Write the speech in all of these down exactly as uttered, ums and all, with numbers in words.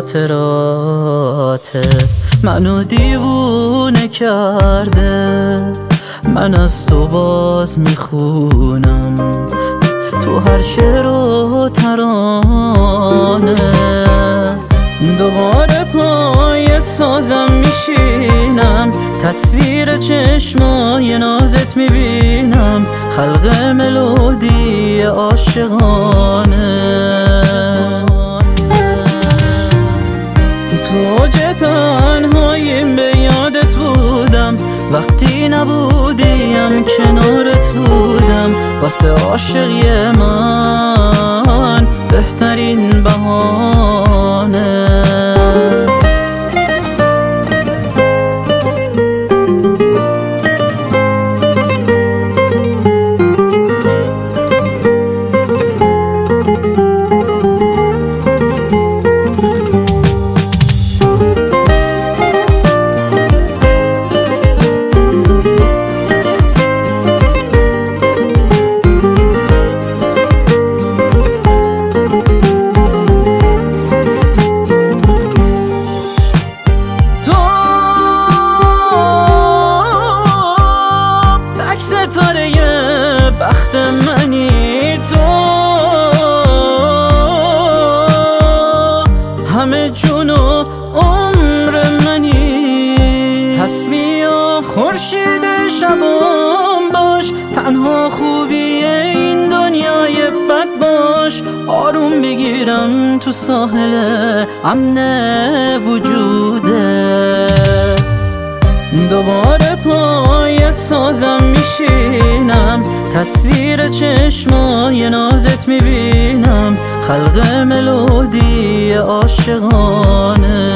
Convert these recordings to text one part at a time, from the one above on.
خاطراتت منو دیوونه کرده. من از تو باز میخونم تو هر شعر و ترانه. دوباره پای سازم میشینم، تصویر چشمای نازت میبینم، خلق ملودی عاشقانه. تو اوج تنهاییم به یادت بودم، وقتی نبودیم کنارت بودم. واسه عاشقی من بهترین بهانه. بخت منی تو، همه جون و عمر منی. پس بیا خورشید شبام باش، تنها خوبی این دنیای بد باش. آروم بگیرم تو ساحل امن وجودت. دوباره پای سازم میشینم، تصویر چشمای نازت میبینم، خلق ملودی عاشقانه.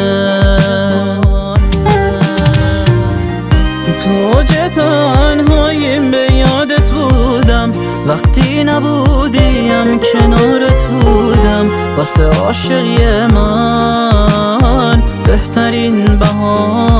تو اوج تنهاییم به یادت بودم، وقتی نبودیم کنارت بودم. واسه عاشقی من بهترین بهانه.